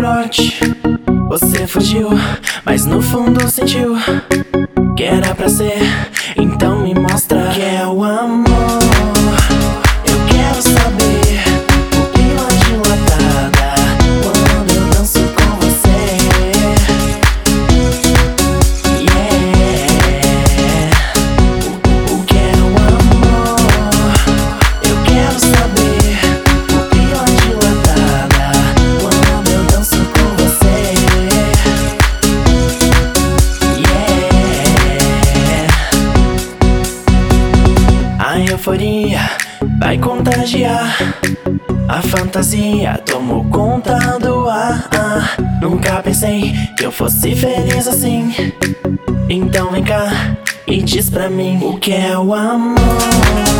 camarote. Você fugiu, mas no fundo sentiu que era pra ser. Então me mostra que é o amor. Eu quero saber pupila dilatada quando eu danço com você. Yeah. O que é o amor? Eu quero saber pupila dilatada quando eu danço com você. A euforia vai contagiar, a fantasia tomou conta do ar. Nunca pensei que eu fosse feliz assim. Então vem cá e diz pra mim o que é o amor.